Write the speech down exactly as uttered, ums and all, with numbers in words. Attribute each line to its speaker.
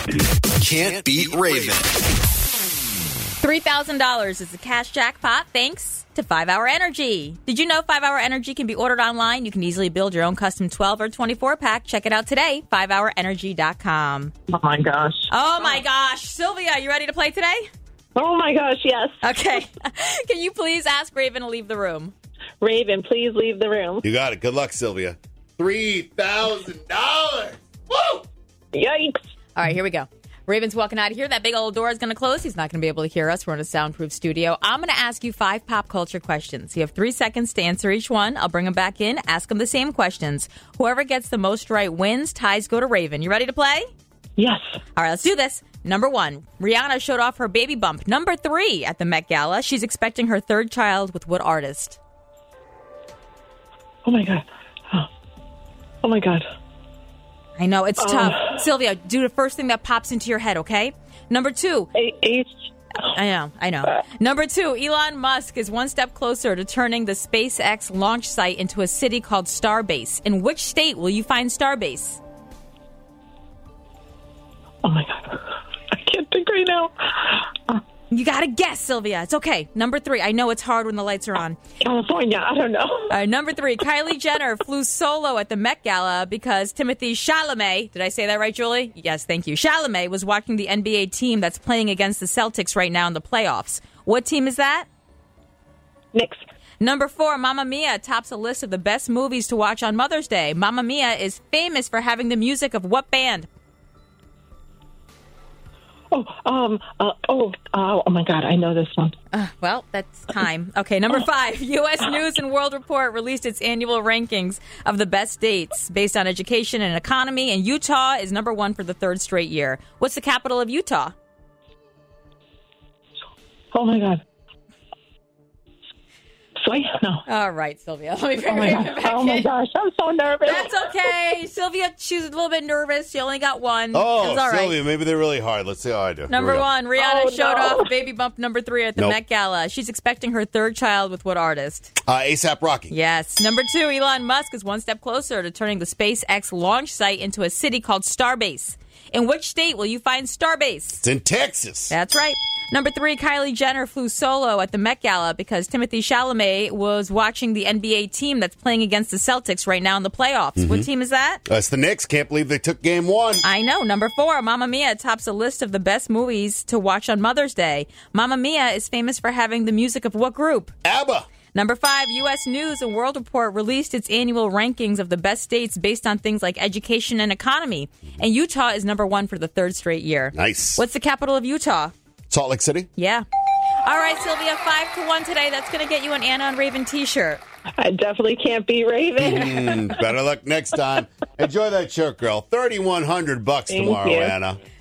Speaker 1: Can't beat Raven.
Speaker 2: three thousand dollars is the cash jackpot thanks to five hour Energy. Did you know five hour Energy can be ordered online? You can easily build your own custom twelve or twenty-four pack. Check it out today, five hour energy dot com.
Speaker 3: Oh, my gosh.
Speaker 2: Oh, my gosh. Sylvia, you ready to play today?
Speaker 3: Oh, my gosh, yes.
Speaker 2: Okay. Can you please ask Raven to leave the room?
Speaker 3: Raven, please leave the room.
Speaker 4: You got it. Good luck, Sylvia. three thousand dollars. Woo!
Speaker 3: Yikes.
Speaker 2: All right, here we go. Raven's walking out of here. That big old door is going to close. He's not going to be able to hear us. We're in a soundproof studio. I'm going to ask you five pop culture questions. You have three seconds to answer each one. I'll bring them back in, ask them the same questions. Whoever gets the most right wins. Ties go to Raven. You ready to play?
Speaker 3: Yes.
Speaker 2: All right, let's do this. Number one, Rihanna showed off her baby bump. Number three, at the Met Gala, she's expecting her third child with what artist?
Speaker 3: Oh, my God. Oh, oh my God.
Speaker 2: I know, it's
Speaker 3: Um,
Speaker 2: tough. Sylvia, do the first thing that pops into your head, okay? Number two.
Speaker 3: A- H.
Speaker 2: I know, I know. Number two, Elon Musk is one step closer to turning the SpaceX launch site into a city called Starbase. In which state will you find Starbase?
Speaker 3: Oh, my God. I can't think right now. Uh,
Speaker 2: You gotta guess, Sylvia. It's okay. Number three, I know it's hard when the lights are on.
Speaker 3: California. I don't know.
Speaker 2: All right, number three, Kylie Jenner flew solo at the Met Gala because Timothy Chalamet, did I say that right, Julie? Yes, thank you. Chalamet was watching the N B A team that's playing against the Celtics right now in the playoffs. What team is that?
Speaker 3: Knicks.
Speaker 2: Number four, Mamma Mia tops a list of the best movies to watch on Mother's Day. Mamma Mia is famous for having the music of what band?
Speaker 3: Oh, um, uh, oh, uh, oh, my God. I know this one.
Speaker 2: Uh, well, that's time. Okay, number five, U S News and World Report released its annual rankings of the best states based on education and economy, and Utah is number one for the third straight year. What's the capital of Utah?
Speaker 3: Oh, my God. Soy? No.
Speaker 2: All right, Sylvia. Let me bring
Speaker 3: Oh, my
Speaker 2: Raven
Speaker 3: God.
Speaker 2: back
Speaker 3: Oh, my
Speaker 2: in.
Speaker 3: gosh. I'm so nervous.
Speaker 2: That's okay. Sylvia, she was a little bit nervous. She only got one.
Speaker 4: Oh,
Speaker 2: It's all right.
Speaker 4: Sylvia, maybe they're really hard. Let's see how I do. Here
Speaker 2: Number
Speaker 4: we go.
Speaker 2: one, Rihanna
Speaker 3: Oh,
Speaker 2: showed
Speaker 3: no.
Speaker 2: off baby bump number three at the
Speaker 4: Nope.
Speaker 2: Met Gala. She's expecting her third child with what artist?
Speaker 4: Uh, ASAP Rocky.
Speaker 2: Yes. Number two, Elon Musk is one step closer to turning the SpaceX launch site into a city called Starbase. In which state will you find Starbase?
Speaker 4: It's in Texas.
Speaker 2: That's right. Number three, Kylie Jenner flew solo at the Met Gala because Timothy Chalamet was watching the N B A team that's playing against the Celtics right now in the playoffs.
Speaker 4: Mm-hmm.
Speaker 2: What team is that?
Speaker 4: That's the Knicks. Can't believe they took game one.
Speaker 2: I know. Number four, Mamma Mia tops a list of the best movies to watch on Mother's Day. Mamma Mia is famous for having the music of what group?
Speaker 4: ABBA.
Speaker 2: Number five, U S News and World Report released its annual rankings of the best states based on things like education and economy. And Utah is number one for the third straight year.
Speaker 4: Nice.
Speaker 2: What's the capital of Utah?
Speaker 4: Salt Lake City.
Speaker 2: Yeah. All right, Sylvia, five to one today. That's going to get you an Anna and Raven t-shirt.
Speaker 3: I definitely can't be Raven.
Speaker 4: Mm, better luck next time. Enjoy that shirt, girl. thirty-one hundred bucks
Speaker 3: Thank
Speaker 4: tomorrow,
Speaker 3: you.
Speaker 4: Anna.